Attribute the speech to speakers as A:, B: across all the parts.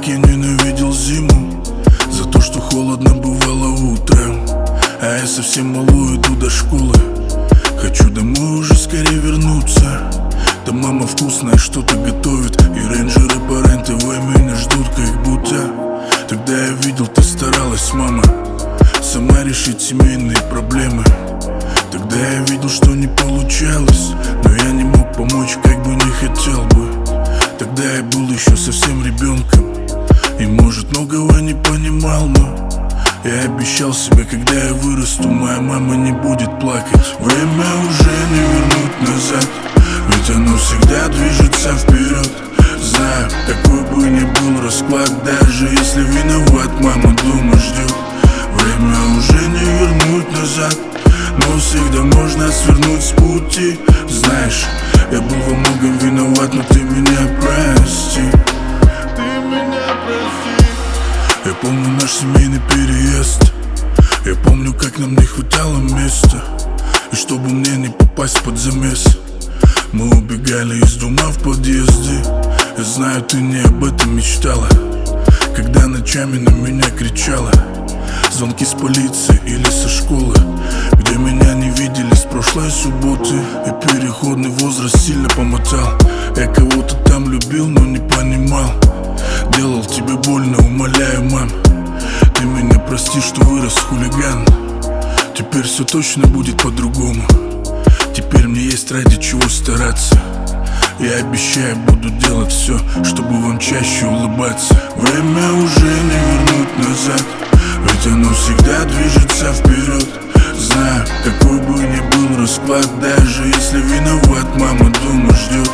A: как я ненавидел зиму, за то, что холодно бывало утром. А я совсем малую иду до школы, хочу домой уже скорее вернуться. Там мама вкусное что-то готовит, и рейнджеры по РЕН-ТВ меня ждут как будто. Тогда я видел, ты старалась, мама, сама решить семейные проблемы. Тогда я видел, что не получалось, но я не мог помочь, как бы не хотел бы. Тогда я был еще совсем ребенком, и может многого не понимал, но я обещал себе, когда я вырасту, моя мама не будет плакать. Время уже не вернуть назад, ведь оно всегда движется вперед. Знаю, какой бы ни был расклад, даже если виноват, мама дома ждет. Время уже не вернуть назад, но всегда можно свернуть с пути. Знаешь, я был во многом виноват, но ты меня прости. Ты меня прости. Я помню наш семейный переезд, я помню, как нам не хватало места. И чтобы мне не попасть под замес, мы убегали из дома в подъезде. Я знаю, ты не об этом мечтала, когда ночами на меня кричала. Звонки с полиции или со школы, где меня не видели с прошлой субботы. И переходный возраст сильно помотал. Я кого-то там любил, но не понимал. Делал тебе больно, умоляю, мам, ты меня прости, что вырос хулиган. Теперь все точно будет по-другому. Теперь мне есть ради чего стараться. Я обещаю, буду делать все, чтобы вам чаще улыбаться. Время уже не вернуть назад, ведь оно всегда движется вперед. Знаю, какой бы ни был расклад, даже если виноват, мама дома ждет.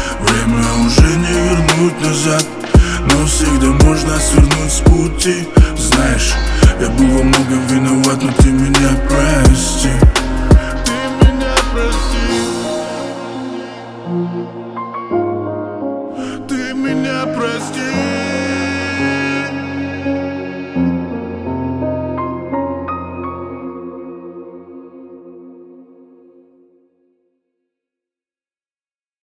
A: Время уже не вернуть назад, но всегда можно свернуть с пути. Знаешь, я был во многом виноват, но ты меня прости.